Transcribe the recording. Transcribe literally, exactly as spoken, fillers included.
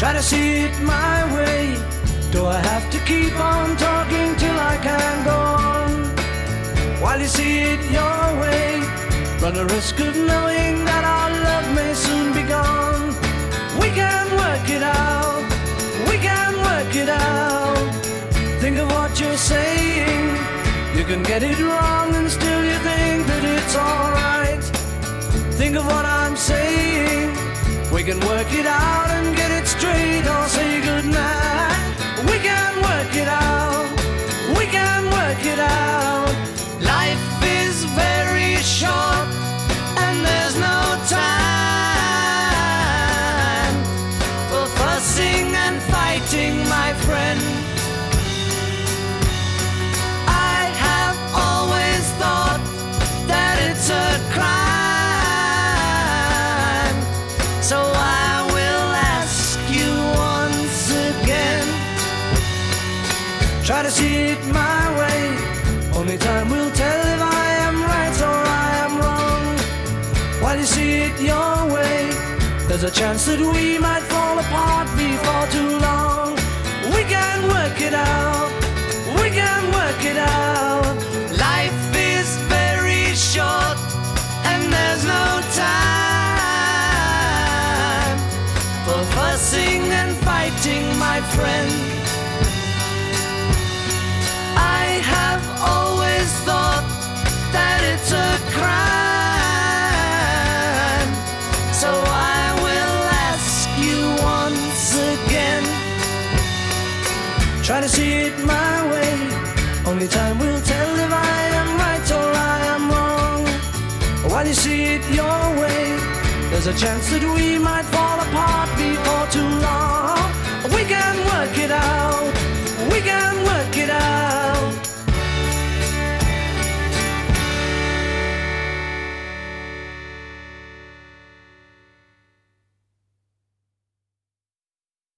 Try to see it my way. Do I have to keep on talking till I can go on? While you see it your way, run the risk of knowing that our love may soon be gone. We can work it out, we can work it out. Think of what you're saying. You can get it wrong and still you think that it's alright. Think of what I'm saying. We can work it out and get it straight or say goodnight. We can work it out, we can work it out. Life is very short and there's no time for fussing and fighting, my friend. I have always thought that it's a crime, so I will ask you once again. Try to see it my way. Only time will tell if I am right or I am wrong. While you see it your way, there's a chance that we might fall apart before too long. We can work it out, we can work it out. Life is very short and there's no time for fussing and fighting, my friend. I have always thought that it's a crime, so I will ask you once again. Try to see it my way. Only time will tell if I am right or I am wrong. While you see it your way, there's a chance that we might fall apart before too